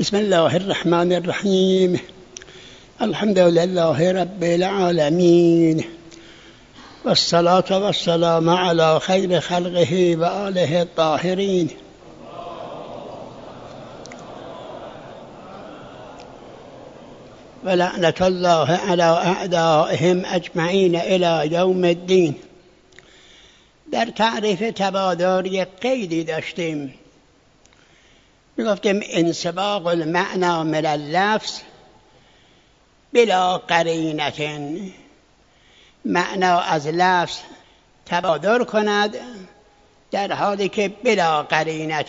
بسم الله الرحمن الرحیم. الحمد لله رب العالمین والصلاة والسلام علی خیر خلقه و آله الطاهرین. ولعنة الله علی اعدائهم اجمعین الی یوم الدین. در تعریف تبادر یک قیدی داشتیم، میگفتیم انسباق المعنی من اللفظ بلا قرینت، معنا از لفظ تبادر کند در حالی که بلا قرینت.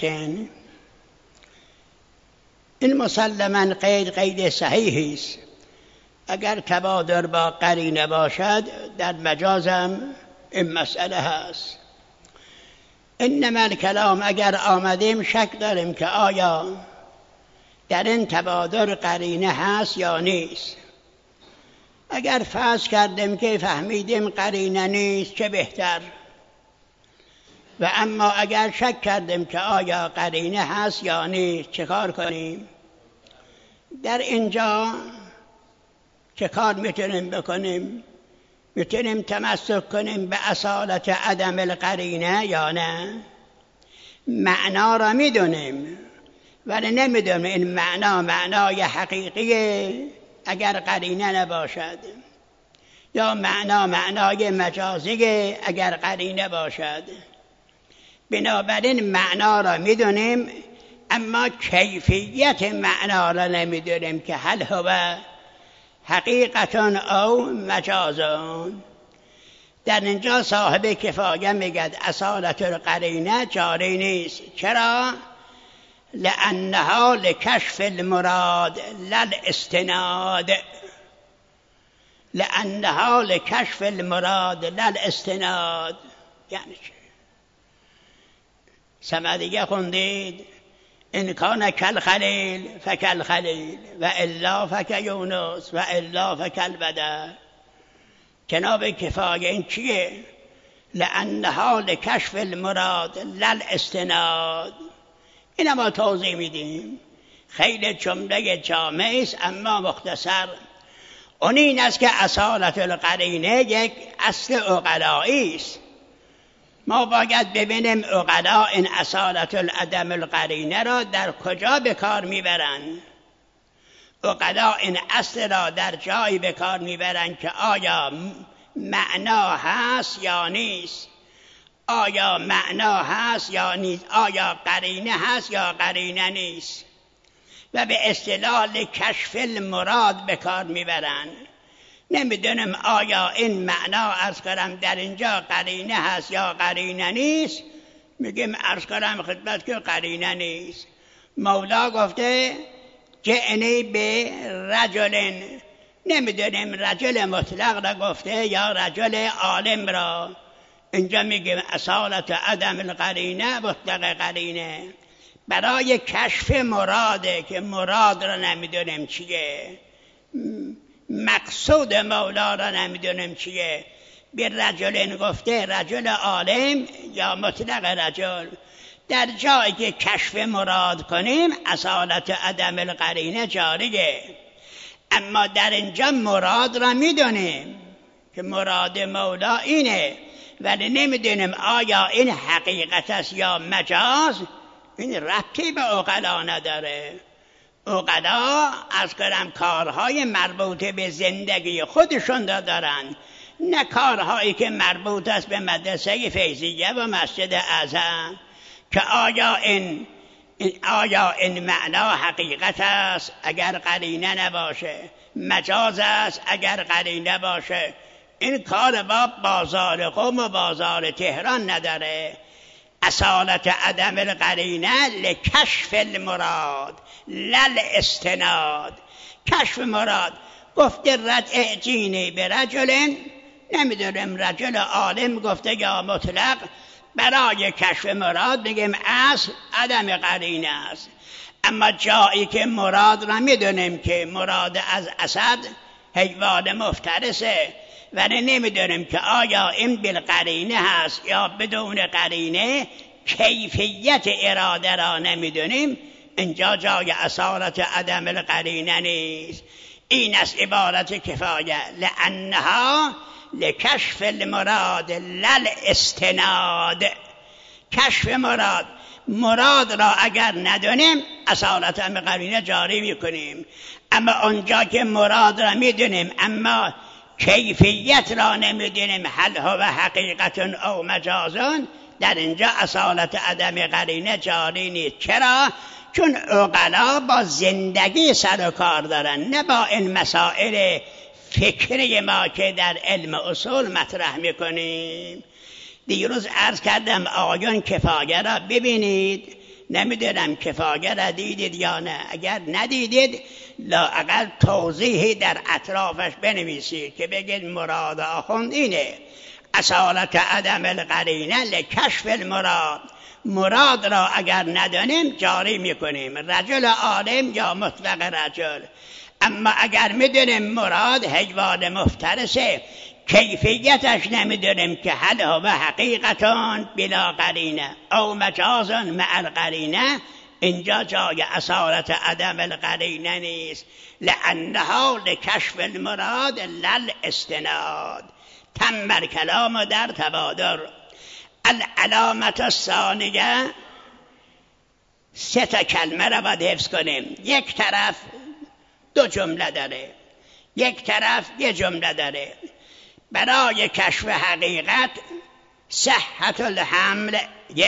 این مسلماً قید صحیحی است. اگر تبادر با قرینه باشد در مجازم این مسئله هست. انما الکلام اگر آمدیم شک داریم که آیا در این تبادر قرینه هست یا نیست. اگر فرض کردیم که فهمیدیم قرینه نیست چه بهتر، و اما اگر شک کردیم که آیا قرینه هست یا نیست چه کار کنیم؟ در اینجا چه کار میتونیم بکنیم؟ میتونیم تمسک کنیم به اصالت عدم القرینه یا نه؟ معنا را میدونیم ولی نمیدونیم این معنای حقیقیه اگر قرینه نباشد، یا معنای مجازیه اگر قرینه باشد. بنابراین معنا را میدونیم اما کیفیت معنا را نمیدونیم که هل هو حقیقتون او مجازون. در اینجا صاحب کفایه میگد اصالت القرینه جاری نیست. چرا؟ لانها لکشف المراد للاستناد. لانها لکشف المراد للاستناد یعنی چه؟ سمدیگه خوندید ان کان کالخلیل فکالخلیل و الا فکیونس و الا فکالبدر. جناب کفایه این چیه؟ لانها لکشف المراد للاستناد. این ما توضیح میدیم، خیلی جمله جامع است اما مختصر. اون این است که اصالت القرینه یک اصل عقلایی است. ما باید ببینیم عقلا این اصالت العدم القرینه را در کجا به کار میبرند. عقلا این اصل را در جایی به کار میبرند که آیا معنا هست یا نیست، آیا معنا هست یا نیست، آیا قرینه هست یا قرینه نیست، و به اصطلاح کشف المراد به کار میبرند. نمیدونم آیا این معنا عرض کنم در اینجا قرینه هست یا قرینه نیست. میگیم عرض کنم خدمت که قرینه نیست. مولا گفته جعنی به رجل، نمیدونیم رجل مطلق را گفته یا رجل عالم را. اینجا میگیم اصالت عدم القرینه مطلق قرینه برای کشف مراده که مراد را نمیدونیم چیه، مقصود مولا را نمیدونیم چیه. به رجل گفته رجل عالم یا مطلق رجل. در جایی که کشف مراد کنیم اصالت عدم القرینه جاریه. اما در اینجا مراد را میدونیم که مراد مولا اینه، ولی نمیدونیم آیا این حقیقت است یا مجاز. این ربطی به عقلا نداره. عقلا از کنم کارهای مربوط به زندگی خودشون دارن، نه کارهایی که مربوط است به مدرسه فیضیه و مسجد اعظم که آیا این معنا حقیقت است اگر قرینه نباشه، مجاز است اگر قرینه باشه. این کار با بازار قم و بازار تهران نداره. اصالت عدم القرینه لکشف المراد للاستناد. کشف مراد گفته رجع جینی به رجل، نمیدونم رجل عالم گفته یا مطلق. برای کشف مراد بگیم اصل عدم قرینه است. اما جایی که مراد را میدونیم که مراد از اسد حیوان مفترسه، ولی نمیدونیم که آیا این بالقرینه هست یا بدون قرینه، کیفیت اراده را نمیدونیم. اینجا جای اصالت عدم القرینه نیست. این است عبارت کفایه، لانها لکشف المراد لل استناد. کشف مراد را اگر ندونیم اصالت عدم قرینه جاری میکنیم، اما اونجا که مراد را میدونیم اما کیفیت را نمیدونیم، هل هو حقیقت او مجازون، در اینجا اصالت عدم قرینه جاری نیست. چرا؟ چون عقلا با زندگی سر و کار دارن، نه با این مسائل فکری ما که در علم اصول مطرح میکنیم. دیروز عرض کردم آقایان کفایه را ببینید، نمیدونم کفایه را دیدید یا نه. اگر ندیدید لااقل توضیحی در اطرافش بنویسید که بگید مراد آخوند اینه. اصالت عدم القرینه لکشف المراد. مراد را اگر ندانیم جاری میکنیم، رجل عالم یا مطلق رجل. اما اگر میدونیم مراد حیوان مفترسه، کیفیتش نمیدونیم که هل هو حقیقتان بلا قرینه او مجازن مع القرینه، اینجا جای اصالت عدم القرینه نیست. لانها لکشف المراد لل استناد. تم الکلام در تبادر. العلامت الثانیه، 3 کلمه را باید حفظ کنیم. یک طرف 2 جمله داره، یک طرف 1 جمله داره. برای کشف حقیقت صحت الحمل 1،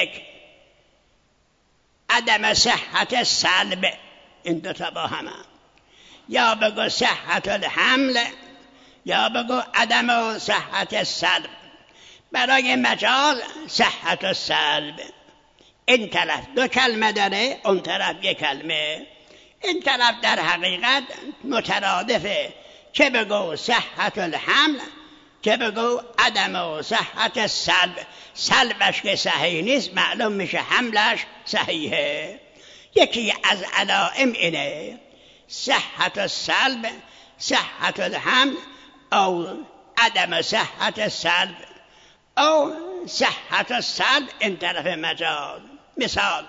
عدم صحت سلب، این 2 تا با هم، یا بگو صحت الحمل یا بگو عدم صحت سلب. برای مجاز صحت السلب. این طرف 2 کلمه داره، اون طرف 1 کلمه. این طرف در حقیقت مترادفه، که بگو صحت الحمل که بگو عدم صحت سلب. سلبش که صحیح نیست معلوم میشه حملش صحیحه. یکی از علائم اینه، صحت السلب، صحت الحمل او عدم صحت سلب او صحت السلب. این طرف مجاز. مثال،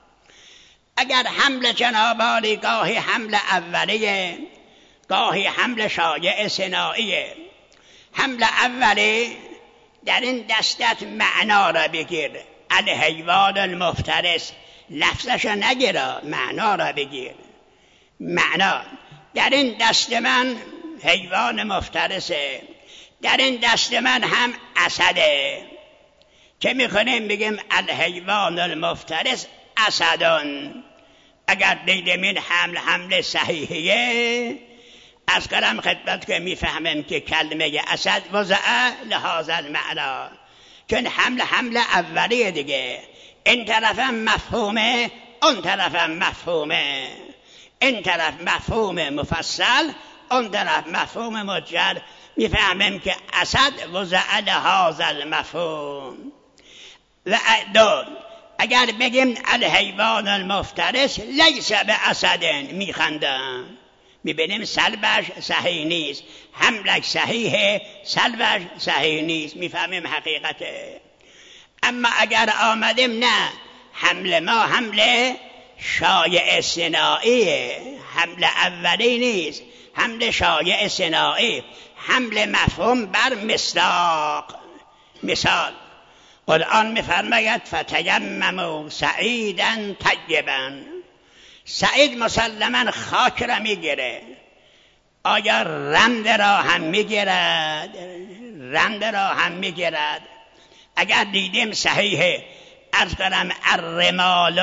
اگر حمل جناب عالی گاهی حمل اولیه، گاهی حمل شایع ثنائیه. حمل اولی در این دستت معنا را بگیر، الحیوان المفترس، لفظش نگیر، معنا را بگیر. معنا در این دست من حیوان مفترسه، در این دست من هم اسده. که میکنیم بگیم الحیوان المفترس اسدان. اگر دیدیم این حمل صحیحیه، از کلام خدمت که میفهمیم که کلمه اسد وضع لهذا المعنا، چون حمل اولیه دیگه. این طرفم مفهومه، اون طرفم مفهومه. این طرف مفهوم مفصل، اون طرف مفهوم مجرد. میفهمیم که اسد وضع لهذا المفهوم. و 2، اگر بگیم الحیوان المفترس لیس به اسد، میخندن، میبینیم سلبش صحیح نیست، حملش صحیحه، سلبش صحیح نیست، میفهمیم حقیقته. اما اگر آمدیم نه، حمل ما حمل شایع ثنائیه، حمل اولی نیست، حمل شایع ثنایی، حمل مفهوم بر مصداق. مثال، قرآن میفرماید فتیمموا سعیدا طیبا. سعید مسلما خاک را میگیره. آیا رند را هم میگیرد؟ رند را هم میگیرد. اگر دیدیم صحیحه، عرض کنم الرمال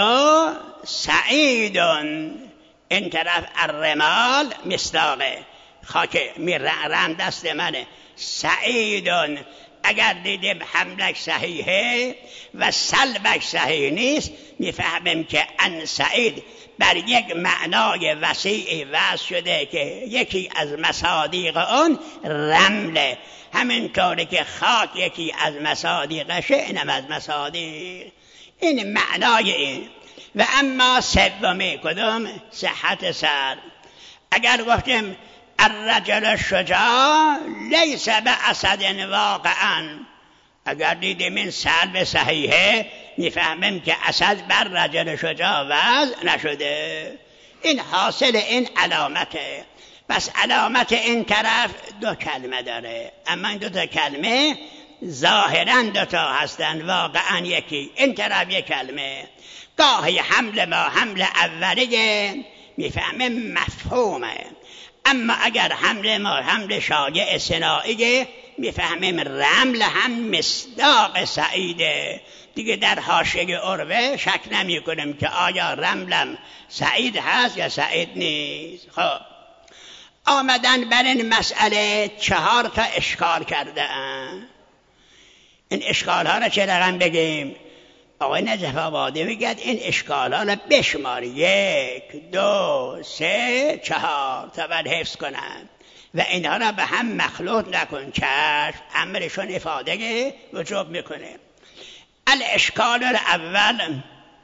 سعیدون، این طرف الرمال مصداقه، خاک رند دست منه، سعیدون. اگر دیدیم حملش صحیحه و سلبش صحیح نیست، میفهمیم که ان سعید بر یک معنای وسیعی وضع شده که یکی از مصادیق اون رمله. همینطوری که خاک یکی از مصادیقشه، اینم از مصادیق. این معنای این. و اما سومی کدوم؟ صحت سر. اگر گفتیم الرجل الشجاع لیس به اسد واقعا، اگر دیدیم این سلب صحیحه، میفهمیم که اسد بر رجل شجاع وضع نشده. این حاصل این علامته. پس علامت این طرف دو کلمه داره، اما این دو تا کلمه ظاهراً دو تا هستن، واقعاً یکی. این طرف یک کلمه. گاهی حمل ما حمل اولیه میفهمیم مفهومه، اما اگر حمل ما حمل شایع صناعیه میفهمیم رمل هم مصداق سعیده. دیگه در حاشیه عروه شک نمی کنیم که آیا رملم سعید هست یا سعید نیست. خب آمدن بر این مسئله 4 تا اشکال کرده اند. این اشکال ها را چه رقم بگیم؟ آقای نجف آبادی میگه این اشکال ها را بشمار، 1 2 3 4 تا بعد حفظ کنن و اینها را به هم مخلوط نکن. چشم امرشون افاده وجوب میکنه. الاشکال الاول،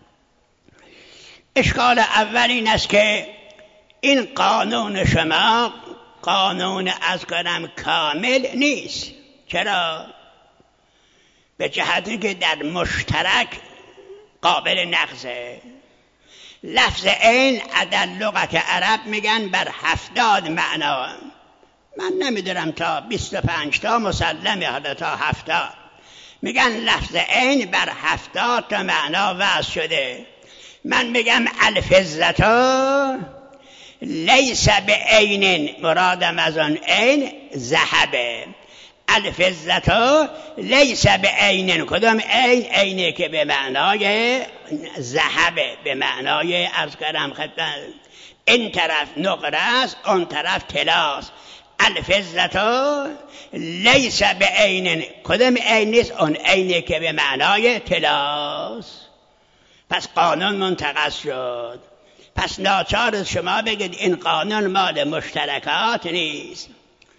اشکال اول این است که این قانون شما قانون از کنم کامل نیست. چرا؟ به جهتی که در مشترک قابل نقضه. لفظ عین در لغت عرب میگن بر 70 معنا. من نمیدونم تا 25 تا مسلمه، حالا تا 70 میگن لفظ عین بر 70 تا معنا وضع شده. من میگم الفزة لیس بعین، مرادم از آن عین ذهبه. الفزة لیس بعین، کدام عین؟ عینی که به معنای ذهبه، به معنای عرض کردم خدمت این طرف نقره است اون طرف طلاست. الفزة لیس بعین، کدام عین نیست؟ اون عینی که به معنای طلاست. پس قانون منتقض شد. پس ناچار شما بگید این قانون مال مشترکات نیست.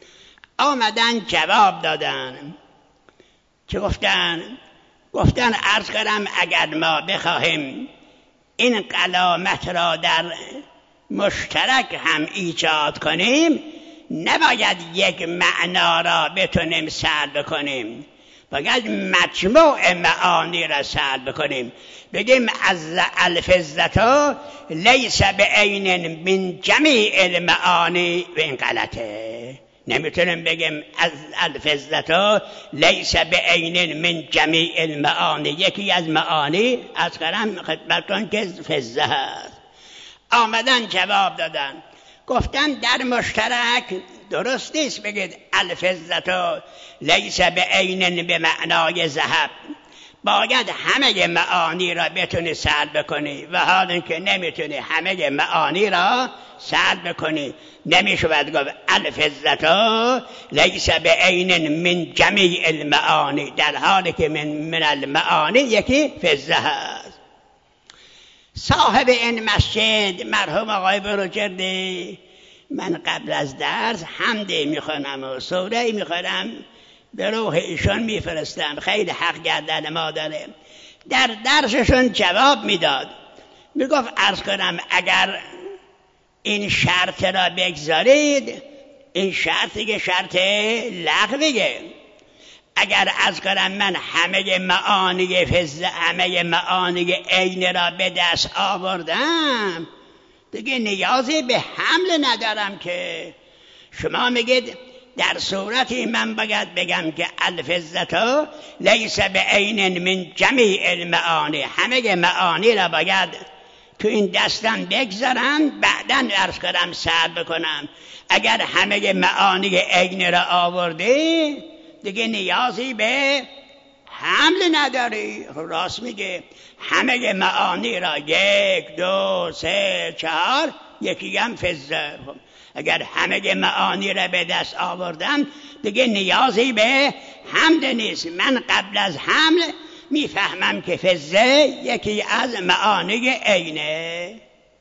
آمدن جواب دادن. چه گفتن؟ گفتن عرض کردم اگر ما بخواهیم این علامت را در مشترک هم ایجاد کنیم نباید یک معنا را بتونیم سلب کنیم، باید مجموع معانی را سلب کنیم. بگیم از الفزة لیس بعین من جمیع المعانی، و این غلطه. نمیتونیم بگیم از الفزة لیس بعین من جمیع المعانی، یکی از معانی از کلام خدمتون که فزه هست. آمدن جواب دادن، گفتن در مشترک درست نیست بگید الفزة لیس بعین به معنای ذهب، باید همه معانی را بتونی سلب کنی و حال اینکه نمیتونی همه معانی را سلب کنی نمیشود گفت الفزة لیس بعین من جمیع المعانی، در حالی که من المعانی یکی فزه هست. صاحب این مسجد مرحوم آقای بروجردی، من قبل از درس حمدی میخونم و سوره میخونم به روح ایشون میفرستم، خیلی حق گردن ما داره. در درسشون جواب میداد، میگفت عرض کنم اگر این شرط را بگذارید، این شرطی که شرط لغویه، اگر عرض کنم من همه معانی فزه همه معانی عین را به دست آوردم دیگه نیازی به حمل ندارم که. شما میگید در صورتی من باید بگم که الفزة لیس بعین من جمیع المعانی، همه معانی را باید تو این دستم بگذارم بعداً عرض کنم سلب کنم. اگر همه معانی عین را آوردی دیگه نیازی به حمل نداری. راست میگه، همه معانی را 1 2 3 4 یکی هم فزه. اگر همه معانی را به دست آوردم دیگه نیازی به حمل نیست. من قبل از حمل میفهمم که فزه یکی از معانی عینه.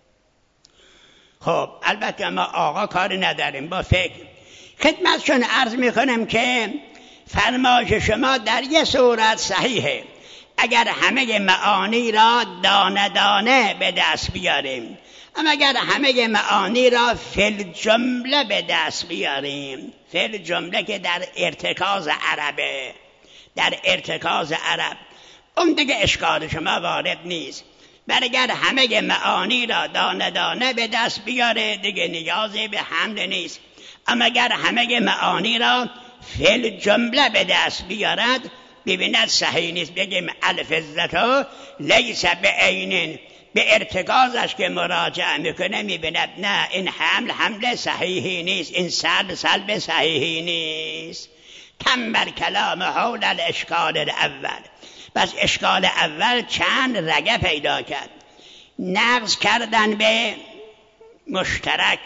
خب البته ما آقا کاری نداریم، با فکر خدمتشون عرض میکنم که فرمایش شما در یه صورت صحیحه، اگر همه معانی را دانه دانه به دست بیاریم، اما اگر همه معانی را فی جمله به دست بیاریم، فی جمله که در ارتکاز عربه، در ارتکاز عرب اون دیگه اشکال شما وارد نیست. برگر همه معانی را دانه دانه به دست بیاره دیگه نیازی به حمل نیست. اما اگر همه معانی را فعل جمله به دست بیارد ببیند صحیح نیست. بگیم الفظتو لیس به عینین، به ارتکازش که مراجعه میکنه میبیند نه این حمل صحیحی نیست، این سلب صحیحی نیست. تم بر کلام حول الاشکال الاول. بس اشکال اول چند رگه پیدا کرد. نقض کردن به مشترک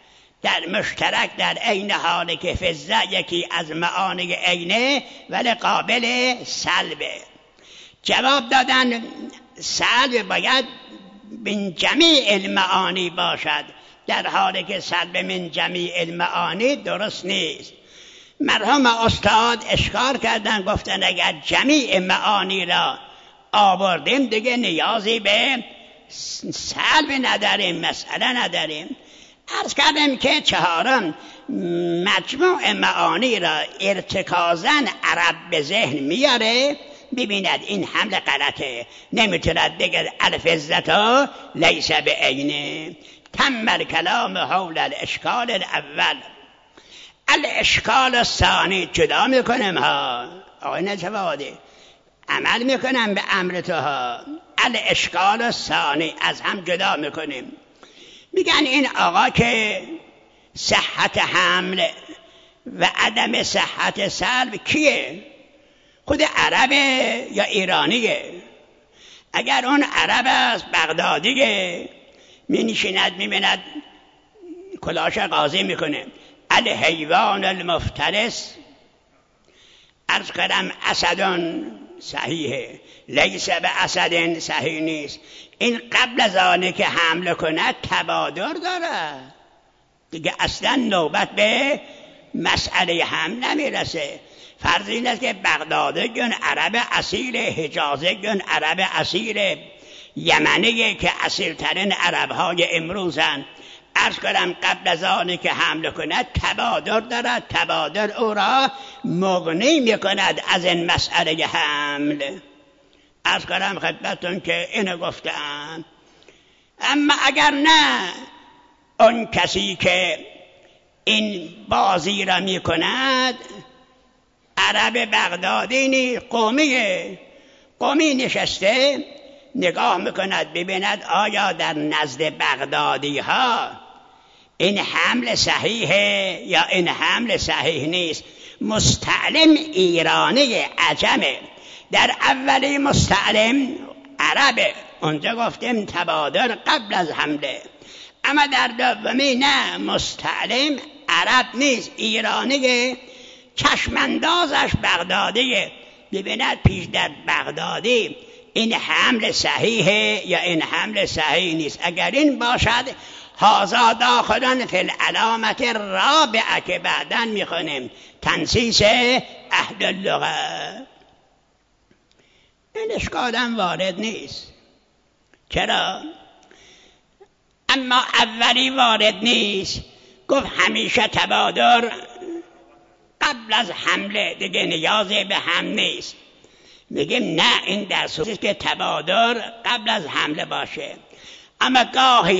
در عین حالی که فضه یکی از معانی عینه ولی قابل سلبه. جواب دادن سلب باید من جمیع المعانی باشد، در حالی که سلب من جمیع المعانی درست نیست. مرحوم استاد اشکال کردن، گفتن اگر جمیع معانی را آوردیم دیگه نیازی به سلب نداریم، مسئله نداریم. عرض کردم که چهارم مجموع معانی را ارتکازاً عرب به ذهن میاره، ببیند این حمل غلطه، نمیتوند دیگه الفظتو لیس به عینه. تم الکلام حول الاشکال الاول. الاشکال الثانی جدا میکنم ها آقای نجوادی، عمل میکنم به امر تو ها. الاشکال الثانی از هم جدا میکنیم. میگن این آقا که صحت حمل و عدم صحت سلب کیه؟ خود عربه یا ایرانیه؟ اگر اون عرب است بغدادیه، می نشیند میبیند کلاش قاضی میکنه الحیوان المفترس عرض کردم اسدان صحیحه، لیس به اسدن صحیح نیست. این قبل از آنه که حمله کند تبادر داره دیگه، اصلا نوبت به مسئله حمل نمیرسه. فرض این است که بغدادیون عرب اصیل، حجازیون عرب اصیل، یمنی که اصیل ترین عرب های امروزن. عرض کنم قبل از آنی که حمله کند تبادر دارد، تبادر او را مغنی میکند از این مسئله حمل. عرض کنم خدمتون که اینو گفتم. اما اگر نه، اون کسی که این بازی را میکند عرب بغدادی نیست، قومی نشسته نگاه میکند ببیند آیا در نزد بغدادی ها این حمل صحیحه یا این حمل صحیح نیست. مستعلم ایرانی عجمه، در اولی مستعلم عربه، اونجا گفتیم تبادر قبل از حمله. اما در دومی نه، مستعلم عرب نیست، ایرانیه، چشماندازش بغدادیه، ببیند پیش در بغدادی این حمل صحیحه یا این حمل صحیح نیست. اگر این باشد هذا داخلن فی العلامت الرابعه که بعداً میخونیم، تنسیس اهل اللغه. این اشکالم وارد نیست. چرا؟ اما اولی وارد نیست. گفت همیشه تبادر قبل از حمله دیگه نیازی به هم نیست. میگیم نه، این در صورتی که تبادر قبل از حمله باشه. اما گاهی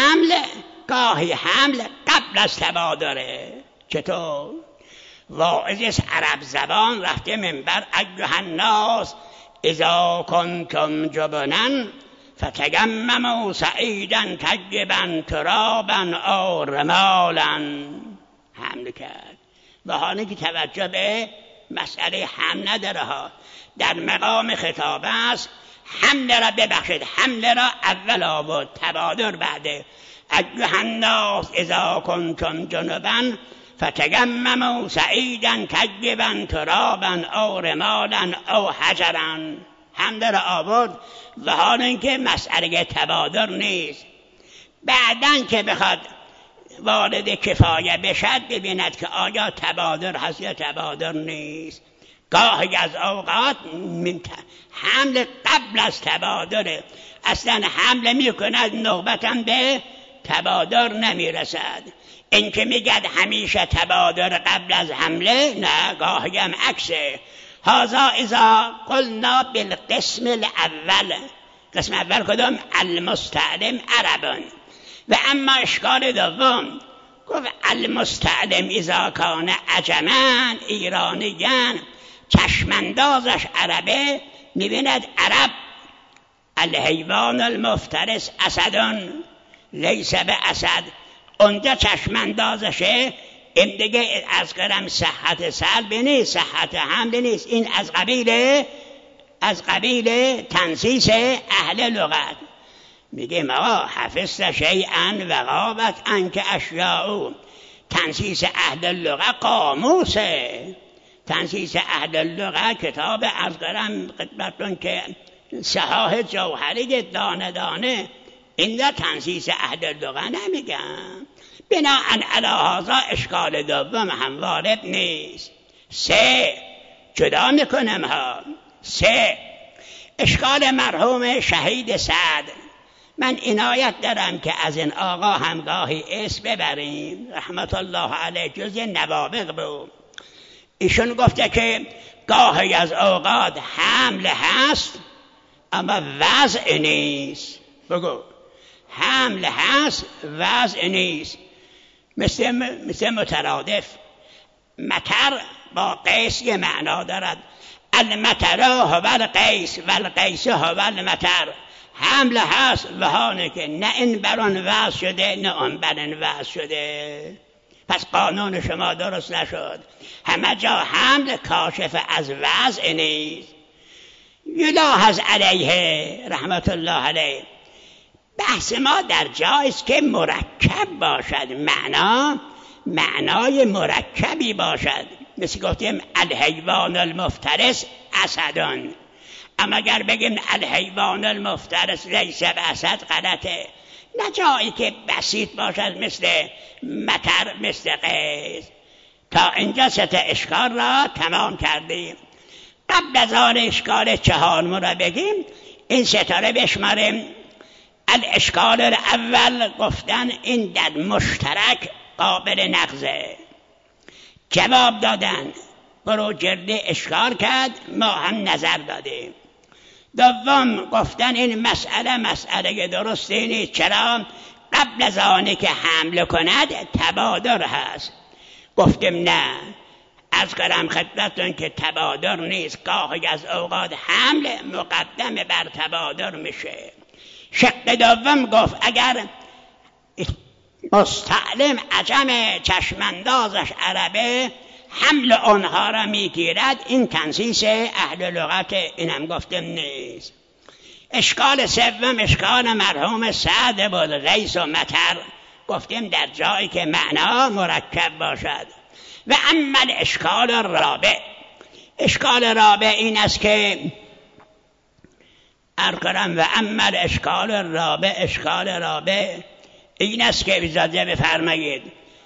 حمل قبل از تبادره. چطور؟ واعظ عرب زبان رفته منبر ایها الناس اذا کنتم جبنا فتیمموا صعیدا طیبا ترابا او رمالا. حمل کرد به حالی که توجه به مسئله حمل نداره ها. در مقام خطاب است. حمل را ببخشید، حمل را اول آورد، تبادر بعده. ایها الناس اذا کنتم جنبا فتیمموا صعیدا طیبا ترابا او رمالا او حجرا. حمل را آورد و حال اینکه مسئله تبادر نیست. بعدن که بخواد وارد کفایه بشد ببیند که آیا تبادر هست یا تبادر نیست. گاهی از اوقات حمل قبل از تبادره، اصلا حمل میکند نوبتم به تبادر نمیرسد. این که میگد همیشه تبادر قبل از حمله، نه، گاهی هم عکسه. هذا اذا قلنا بالقسم الاول. قسم اول کدام؟ المستعلم عربان. و اما اشکال دوم گفت المستعلم اذا کان عجما ایرانیان، چشماندازش عربه، میبیند عرب الحیوان المفترس اسدان لیس به اسد، اونجا چشماندازشه. این دیگه از قرم صحت سلب نیست، صحت حمل نیست، این از قبیل تنسیس اهل لغت. میگه ما حفظت شیئا و غابت عنک اشیاء. تنسیس اهل لغت قاموسه. تنسیس اهل لغت کتاب از قرم خدمتتون که صحاح جوهری دانه دانه، این در تنسیس اهل لغت نمیگم. بناهن علی هذا اشکال دوم هم وارد نیست. سه جدا میکنم ها. سه اشکال مرحوم شهید سعد. من عنایت دارم که از این آقا همگاهی اسم ببریم، رحمت الله علیه، جز نوابغ بود. ایشون گفته که گاهی از اوقات حمل هست اما وضع نیست. بگو حمل هست وضع نیست. مثل مترادف. مطر با قیس یه معنا دارد. المطر هو القیس و القیس هو المطر. حمل هست وهانه که نه این بران وضع شده نه اون بران وضع شده. پس قانون شما درست نشد. همه جا حمل کاشف از وضع نیست. یلاحظ علیه رحمت الله علیه. بحث ما در جایست که مرکب باشد، معنای مرکبی باشد. مثل گفتیم الحیوان المفترس اسدان، اما اگر بگیم الحیوان المفترس لیس باسد غلطه. نه جایی که بسیط باشد مثل مطر مثل قیس. تا اینجا سه اشکال را تمام کردیم. قبل از آن اشکال چهارم را بگیم، این ستاره بشماریم. الاشکال الاول گفتن این در مشترک قابل نقضه. جواب دادن برو جرده اشکال کرد، ما هم نظر دادیم. دوم گفتن این مسئله درستی نیست. چرا؟ قبل از آنی که حمل کند تبادر هست. گفتیم نه، از قرم خدمتون که تبادر نیست. گاهی از اوقات حمل مقدم بر تبادر میشه. شق دوم گفت اگر مستعلم عجم چشماندازش عربه، حمل آنها را میگیرد. این تنسیس اهل لغت، اینم گفتم نیست. اشکال سوم اشکال مرحوم سعد بود، غیث و مطر. گفتیم در جایی که معنا مرکب باشد. و اما اشکال رابع، اشکال رابع این است که ارکرم و اما اشکال رابع، اشکال رابع این است که اجازه بفرمایید،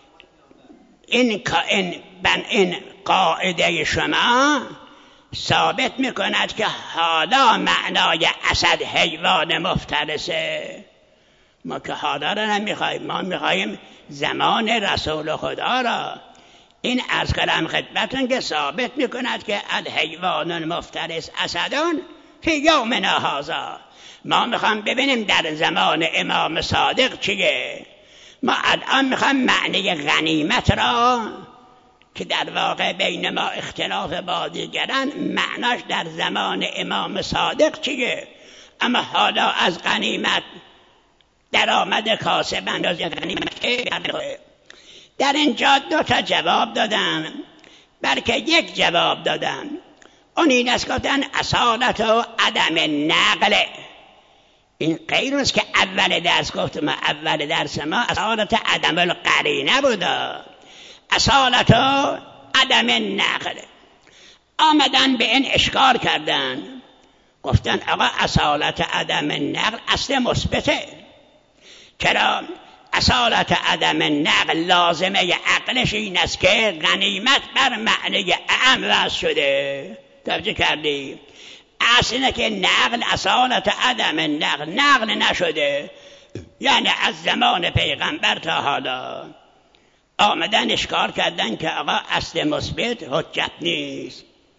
این قاعده شما ثابت میکند که حالا معنای اسد حیوان مفترسه. ما که حالا را نمیخوایم، ما میخوایم زمان رسول خدا را. این از کلام خدمتون که ثابت میکند که الحیوان المفترس اسدان فی یومنا هذا. ما میخوام ببینیم در زمان امام صادق چیه. ما الان میخوام معنی غنیمت را که در واقع بین ما اختلاف با دیگران، معناش در زمان امام صادق چیه. اما حالا از غنیمت درآمد کاسب اندازه غنیمت در اینجا دو تا جواب دادم، بلکه یک جواب دادم. اون این است گفتن اصالت و عدم نقل. این غیر است که اول درس گفتم. اول درس ما اصالت عدم القرینه بود، اصالت و عدم نقل. آمدن به این اشکال کردن، گفتن آقا اصالت عدم نقل اصل مثبته. چرا؟ اصالت عدم نقل لازمه عقلش این است که غنیمت بر معنی اعم وضع شده. توجه کردی؟ اصل اینه که نقل اصالت عدم نقل نشده، یعنی از زمان پیغمبر تا حالا. آمدن اشکال کردن که آقا اصل مثبت حجت نیست.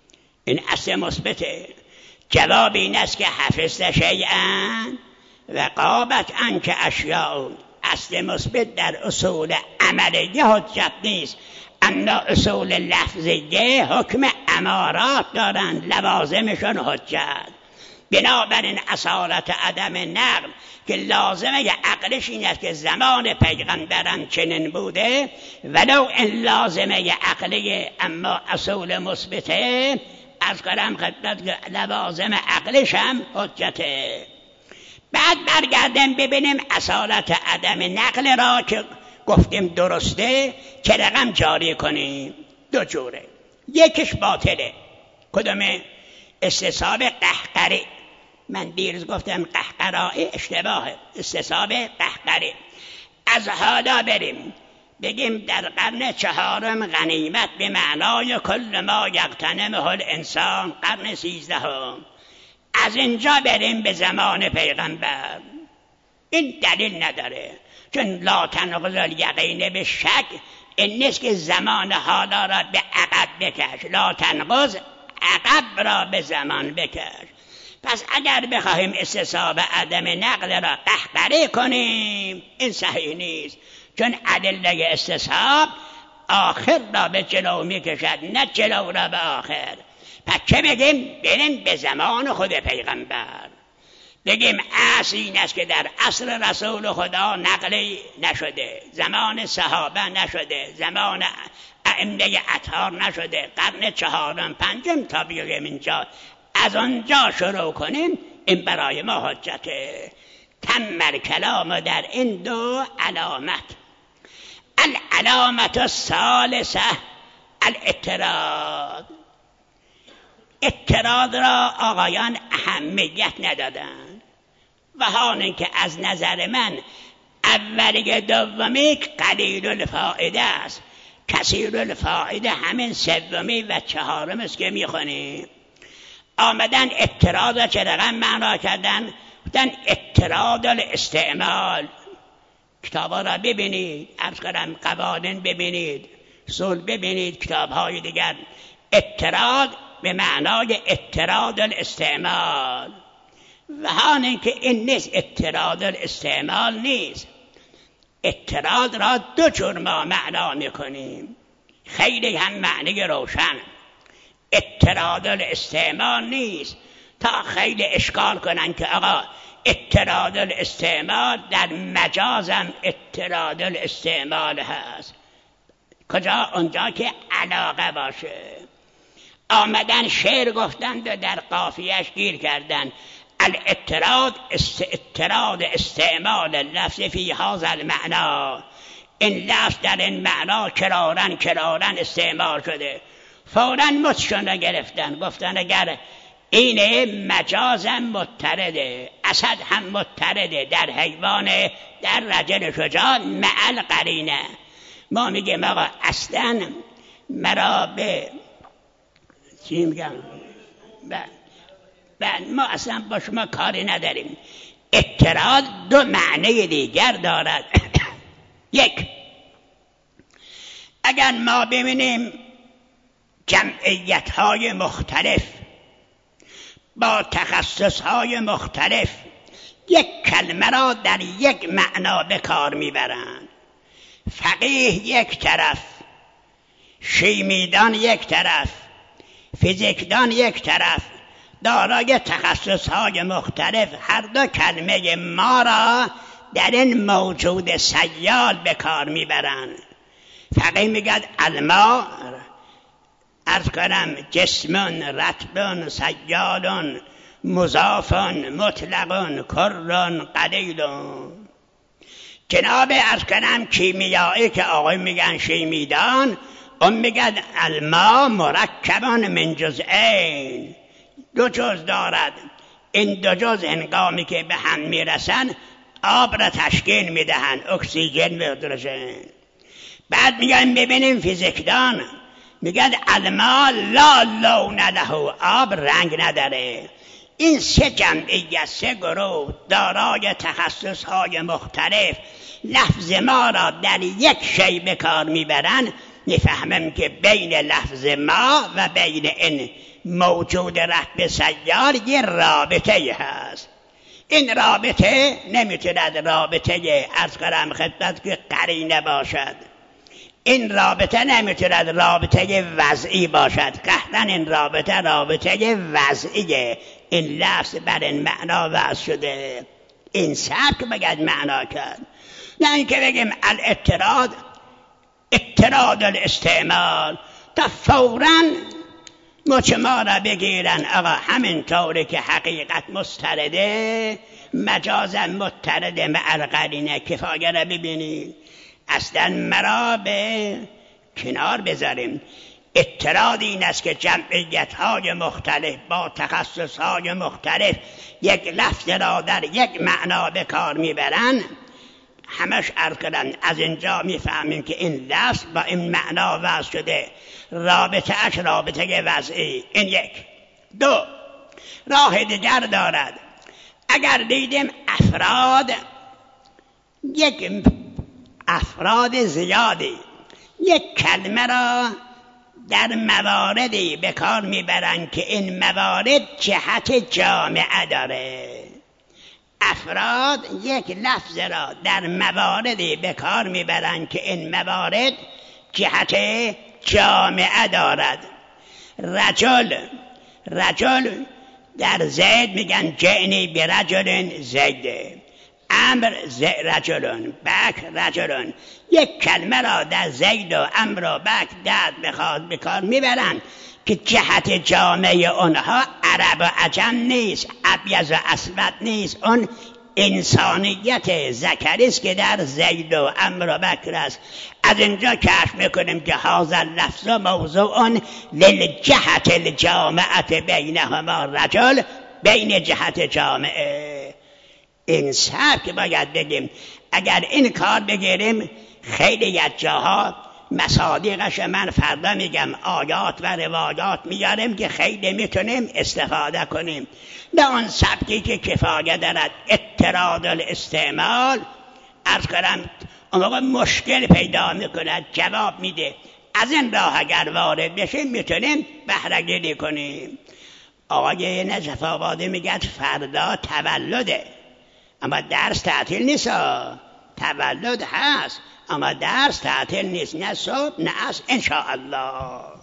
این اصل مثبته. جواب این است که حفظت شیئا و غابت عنک اشیاء. اصل مثبت در اصول عملیه حجت نیست، اما اصول لفظیه حکم امارات دارند، لوازمشون حجت. بنابراین اصالت عدم نقل که لازمه عقلش این است که زمان پیغمبران چنین بوده، ولو این لازمه عقلیه اما اصول مثبته، از کنم خدمت که لوازم عقلش هم حجته. بعد برگردیم ببینیم اصالت عدم نقل را که گفتیم درسته چه رقم جاری کنیم. دو جوره، یکیش باطله. کدومه؟ استصحاب قهقری. من دیروز گفتم قهقرایی اشتباهه، استصحاب قهقری. از حالا بریم بگیم در قرن 4 غنیمت به معنای کل ما یغتنمه الانسان، قرن 13. از اینجا بریم به زمان پیغمبر. این دلیل نداره، چون لا تنقض الیقین به شک. این نیست که زمان حالا را به عقب بکش، لا تنقض عقب را به زمان بکش. پس اگر بخواهیم استصحاب عدم نقل را قهقری کنیم این صحیح نیست، چون ادله استصحاب آخر را به جلو میکشد نه جلو را به آخر. پس چه بگیم؟ بریم به زمان خود پیغمبر، بگیم اصل این است که در عصر رسول خدا نقلی نشده، زمان صحابه نشده، زمان ائمه اطهار نشده، قرن 4 5 تا بگیم اینجا. از آنجا شروع کنیم، این برای ما حجته. تم کلام در این دو علامت. العلامت الثالثه الاعتراض. اعتراض را آقایان اهمیت ندادن و حالا که از نظر من اولی دومی قلیل الفائده است، کثیر الفائده همین سومی و 4 است که میخونیم. آمدن اعتراض را چه رقم معنا کردن؟ گفتن اعتراض الاستعمال. کتابا را ببینید، عرض کنم قوانین ببینید، اصول ببینید، کتاب‌های دیگر. اعتراض به معنای اعتراض الاستعمال و حالا که این نیست، اعتراض الاستعمال نیست. اعتراض را دو جور ما معنا میکنیم، خیلی هم معنی روشن. اعتراض الاستعمال نیست تا خیلی اشکال کنن که آقا اعتراض الاستعمال در مجازم اعتراض الاستعمال هست. کجا؟ اونجا که علاقه باشه. آمدن شعر گفتند و در قافیه‌اش گیر کردن. الاعتراض اعتراض استعمال لفظ فی هذا المعنی. این لفظ در این معنا کرارن استعمال شده. فوراً متشون گرفتن، گفتن اگر این مجازم مضطرده، اسد هم مضطرده، در حیوان، در رجل شجاع معل قرینه. ما میگیم آقا اصلا مرا به چی میگم؟ ما اصلا با شما کاری نداریم. اعتراض دو معنی دیگر دارد. یک، اگر ما ببینیم جمعیت‌های مختلف با تخصص‌های مختلف یک کلمه را در یک معنا به کار میبرند، فقیه یک طرف، شیمیدان یک طرف، فیزیکدان یک طرف، دارای تخصص‌های مختلف، هر دو کلمه ما را در این موجود سیال به کار میبرند. فقیه میگه الماء، عرض کنم جسمون، رطبون، سیالون، مضافون، مطلقون، کرون، قلیلون. جناب عرض کنم کیمیایی که آقای میگن شیمیدان، اون میگن الماء مرکبون من جزئین، دو جز دارد. این دو جز هنگامی که به هم میرسن آب را تشکیل میدهن، اکسیژن و هیدروژن. بعد میگن ببینیم فیزیکدان میگن الماء لا لون له، آب رنگ نداره. این سه جمعیت، سه گروه دارای تخصصهای مختلف لفظ ما را در یک شی به کار میبرن. میفهمم که بین لفظ ما و بین این موجود رتب سیار یه رابطه هست. این رابطه نمیتوند رابطه عرض کنم خدمت که قرینه باشد. این رابطه نمیتوند رابطه وضعی باشد. قطعا این رابطه وضعیه. این لفظ بر این معنا وضع شده. این سبک باید معنا کرد، نه اینکه بگیم اطراد الاستعمال تا فوراً مچ ما را بگیرن. آقا همین طوری که حقیقت مسترده مجازا مترده مع القرینه. کفایه را ببینید، اصلا مرا به کنار بذاریم. اطراد این است که جمعیت های مختلف با تخصص های مختلف یک لفظ را در یک معنا به کار میبرن. همش عرض کردن از اینجا میفهمیم که این لفظ با این معنا وضع شده، رابطه اش رابطه وضعی. این یک. دو، راه دیگر دارد. اگر دیدیم افراد زیادی یک کلمه را در مواردی به کار میبرند که این موارد جهت جامعه داره. افراد یک لفظ را در مواردی به کار میبرند که این موارد جهت جامعه دارد. رجل در زید میگن جعنی برجل زیده، امر رجلون، بک رجلون. یک کلمه را در زید و امر و بک درد بخواد به کار میبرند که جهت جامعه اونها عرب و عجم نیست، ابیض و اسود نیست. اون انسانیت ذکری است که در زید و امر و بکر است. از اینجا کشف میکنیم که هذا اللفظ موضوع للجهت الجامعه بینهما رجل، بین جهت جامعه. این سبک باید بگیم. اگر این کار بگیریم خیلی از جاها مصادیقش من فردا میگم، آیات و روایات میاریم که خیلی میتونیم استفاده کنیم. نه اون سبکی که کفایه دارد اطراد الاستعمال عرض کنم اون موقع مشکل پیدا میکند، جواب میده. از این راه اگر وارد بشیم میتونیم بهره گیری کنیم. آقای نجف آبادی میگه فردا تولده، اما درس تعطیل نیست. تولد هست اما درس تعطیل نیست، نه صبح نه عصر، انشاءالله.